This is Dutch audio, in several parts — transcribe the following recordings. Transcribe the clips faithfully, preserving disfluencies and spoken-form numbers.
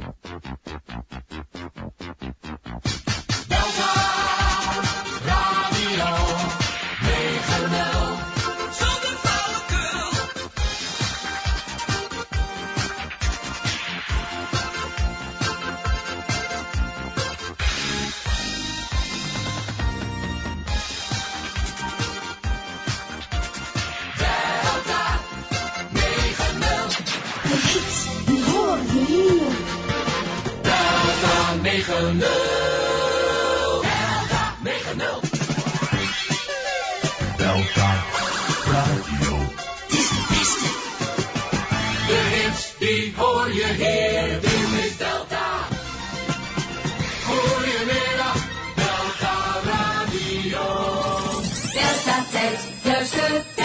negen nul. Delta negen nul. Delta Radio. Disney, Disney. De hits die hoor je hier. Dit is Delta. Goedemiddag, Delta Radio. Delta tijd, luister tijd.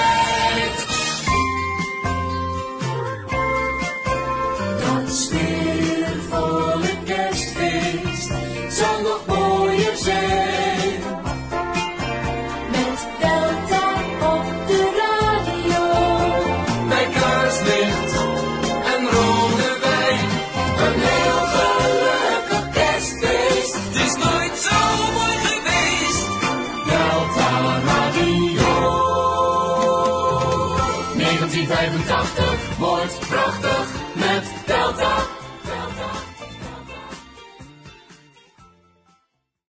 Dat sfeervolle kerstfeest zal nog mooier zijn. Met Delta op de radio. Bij kaarslicht en rode wijn. Een heel gelukkig kerstfeest. Het is nooit zo mooi geweest. Delta Radio. negentien vijfentachtig wordt prachtig met Delta.